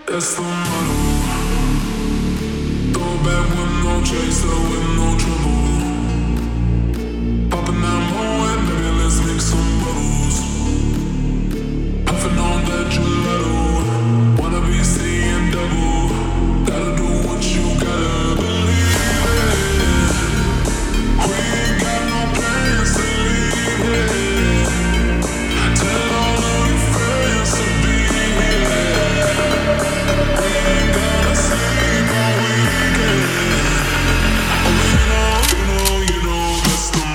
That's the motto. Throw back with no chaser, with no trouble. Popping that moe, baby, let's make some bubbles. Puffing on that gelato. Wanna be seeing double. Gotta do what you gotta believe it. We ain't got no plans to leave it. Tell all of your friends to be here. We ain't gonna sleep all weekend. Oh, you know, that's the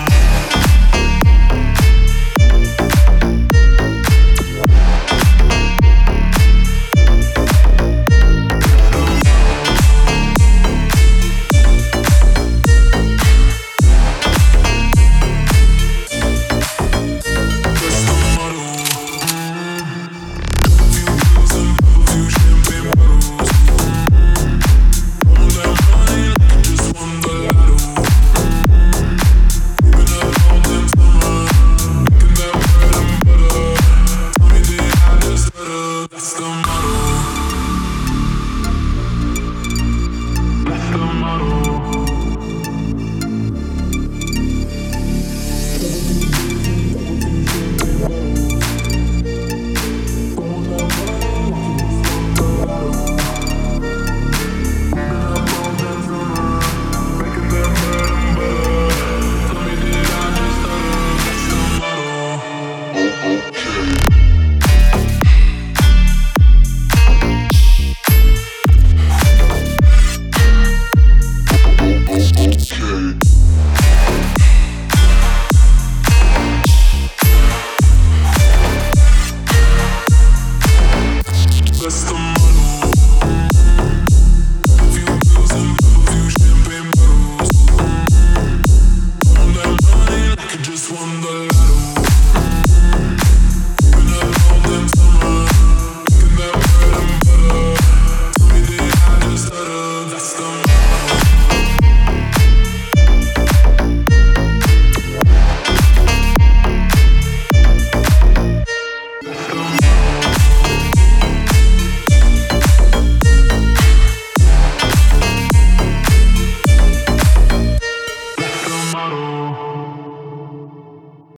Let's